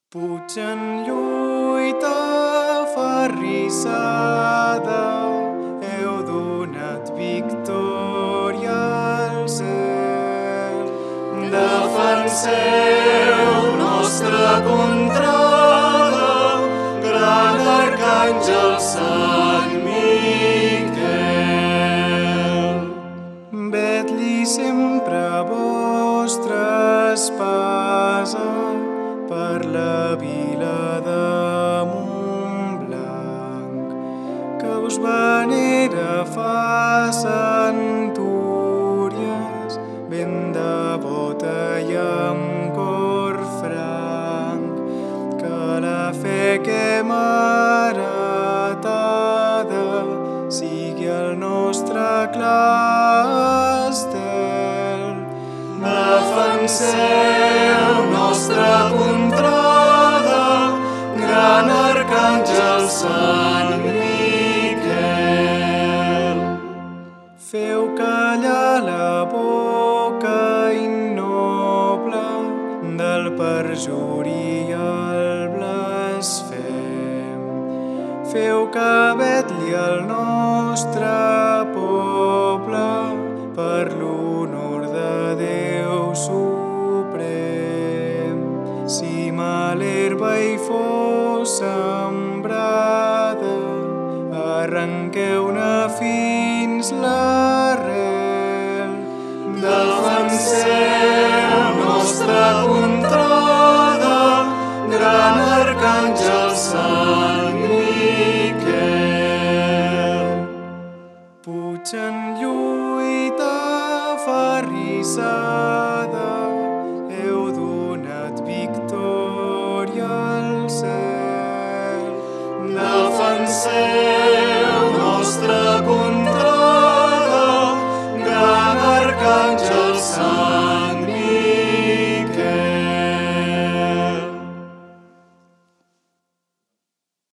Puig en lluita aferrissada, heu donat victòria al cel. Defenseu nostra contrada, gran arcàngel Sant Miquel. Vet-li sempre vostra espasa per la vila de Montblanc, que us venera fa centúries, ben devota i amb cor franc, que la fe que hem heretada sigui el nostre clar estel. Defenseu nostra contrada, gran arcàngel Sant Miquel. Feu callar la boca innoble del perjuri i el blasfem. Feu que vetli el nostre poble per l'honor de Déu suprem. Si mal herba hi fos sembrada, arrenqueu-ne fins l'arrel. Defenseu nostra contrada, gran arcàngel Sant Miquel. Puig en lluita aferrissada, heu donat victòria al cel. Defenseu